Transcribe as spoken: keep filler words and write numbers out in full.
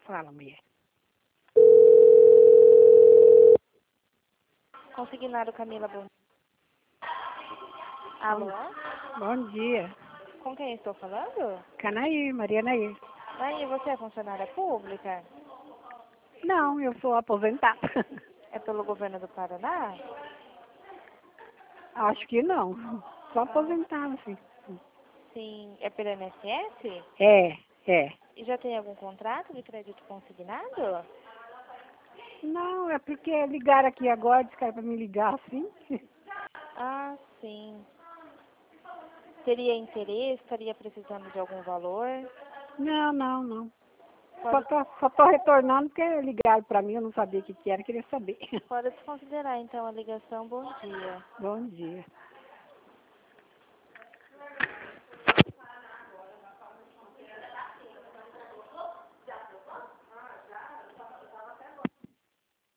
Fala, mulher. Consignado, Camila, bom dia. Alô? Bom dia. Com quem estou falando? Canaí, Maria Nair. Aí, você é funcionária pública? Não, eu sou aposentada. É pelo governo do Paraná? Acho que não. Sou aposentada, sim. Sim. É pelo I N S S? É, é. E já tem algum contrato de crédito consignado? Não, é porque ligaram aqui agora, disseram para me ligar assim. Ah, sim. Teria interesse? Estaria precisando de algum valor? Não, não, não. Só Pode, tô, só tô retornando porque ligaram para mim, eu não sabia o que que era, queria saber. pode desconsiderar, então, a ligação. Bom dia. Bom dia.